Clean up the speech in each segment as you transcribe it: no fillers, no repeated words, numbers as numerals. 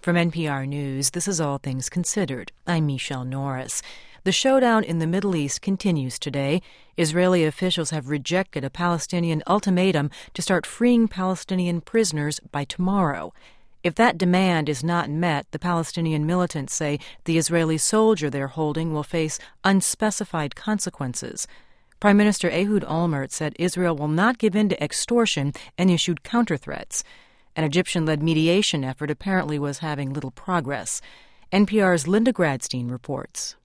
From NPR News, this is All Things Considered. I'm Michelle Norris. The showdown in the Middle East continues today. Israeli officials have rejected a Palestinian ultimatum to start freeing Palestinian prisoners by tomorrow. If that demand is not met, the Palestinian militants say the Israeli soldier they're holding will face unspecified consequences. Prime Minister Ehud Olmert said Israel will not give in to extortion and issued counterthreats. An Egyptian-led mediation effort apparently was having little progress. NPR's Linda Gradstein reports.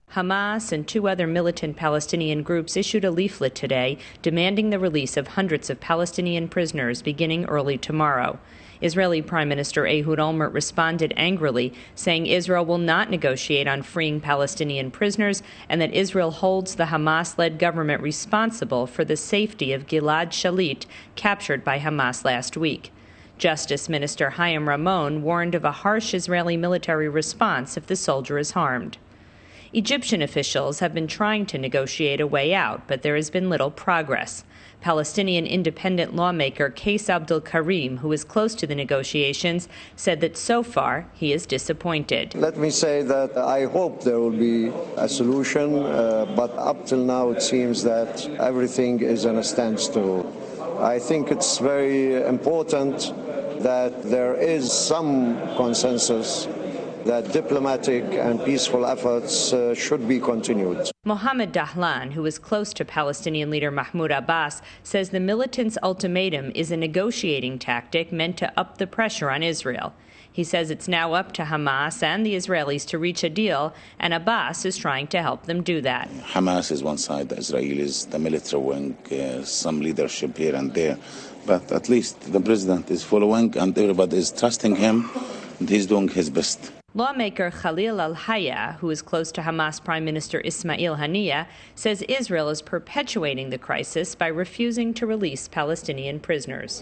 Hamas and two other militant Palestinian groups issued a leaflet today demanding the release of hundreds of Palestinian prisoners beginning early tomorrow. Israeli Prime Minister Ehud Olmert responded angrily, saying Israel will not negotiate on freeing Palestinian prisoners and that Israel holds the Hamas-led government responsible for the safety of Gilad Shalit, captured by Hamas last week. Justice Minister Chaim Ramon warned of a harsh Israeli military response if the soldier is harmed. Egyptian officials have been trying to negotiate a way out, but there has been little progress. Palestinian independent lawmaker Qais Abdul Karim, who is close to the negotiations, said that so far he is disappointed. Let me say that I hope there will be a solution, but up till now it seems that everything is in a standstill. I think it's very important that there is some consensus that diplomatic and peaceful efforts should be continued. Mohammed Dahlan, who is close to Palestinian leader Mahmoud Abbas, says the militants' ultimatum is a negotiating tactic meant to up the pressure on Israel. He says it's now up to Hamas and the Israelis to reach a deal, and Abbas is trying to help them do that. Hamas is one side, the Israelis, the military wing, some leadership here and there. But at least the president is following and everybody is trusting him, and he's doing his best. Lawmaker Khalil al-Hayya, who is close to Hamas Prime Minister Ismail Haniyeh, says Israel is perpetuating the crisis by refusing to release Palestinian prisoners.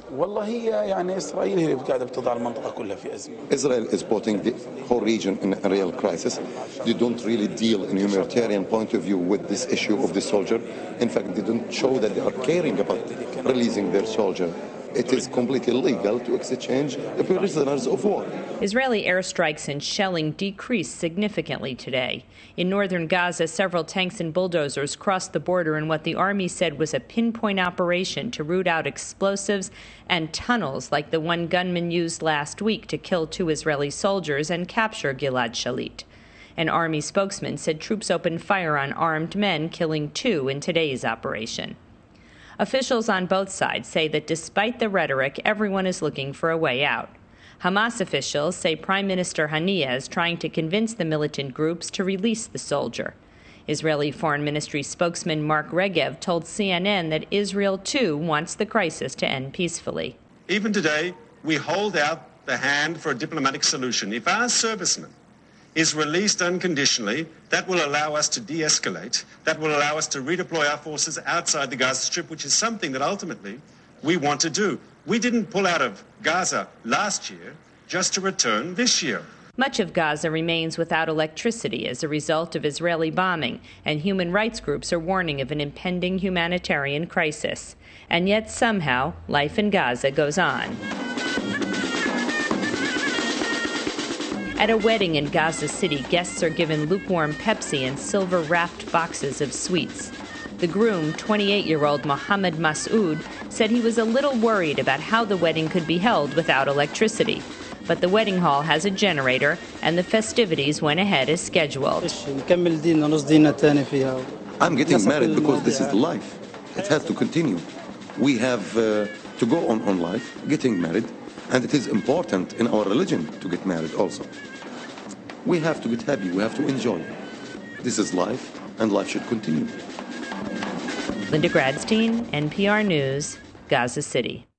Israel is putting the whole region in a real crisis. They don't really deal in a humanitarian point of view with this issue of the soldier. In fact, they don't show that they are caring about releasing their soldier. It is completely illegal to exchange prisoners of war. Israeli airstrikes and shelling decreased significantly today. In northern Gaza, several tanks and bulldozers crossed the border in what the army said was a pinpoint operation to root out explosives and tunnels like the one gunman used last week to kill two Israeli soldiers and capture Gilad Shalit. An army spokesman said troops opened fire on armed men, killing two in today's operation. Officials on both sides say that despite the rhetoric, everyone is looking for a way out. Hamas officials say Prime Minister Haniyeh is trying to convince the militant groups to release the soldier. Israeli Foreign Ministry spokesman Mark Regev told CNN that Israel, too, wants the crisis to end peacefully. Even today, we hold out the hand for a diplomatic solution. If our serviceman is released unconditionally, that will allow us to de-escalate. That will allow us to redeploy our forces outside the Gaza Strip, which is something that ultimately we want to do. We didn't pull out of Gaza last year just to return this year. Much of Gaza remains without electricity as a result of Israeli bombing, and human rights groups are warning of an impending humanitarian crisis. And yet somehow, life in Gaza goes on. At a wedding in Gaza City, guests are given lukewarm Pepsi and silver-wrapped boxes of sweets. The groom, 28-year-old Mohammed Masoud, said he was a little worried about how the wedding could be held without electricity. But the wedding hall has a generator, and the festivities went ahead as scheduled. I'm getting married because this is life. It has to continue. We have to go on life, getting married. And it is important in our religion to get married also. We have to get happy, we have to enjoy. This is life, and life should continue. Linda Gradstein, NPR News, Gaza City.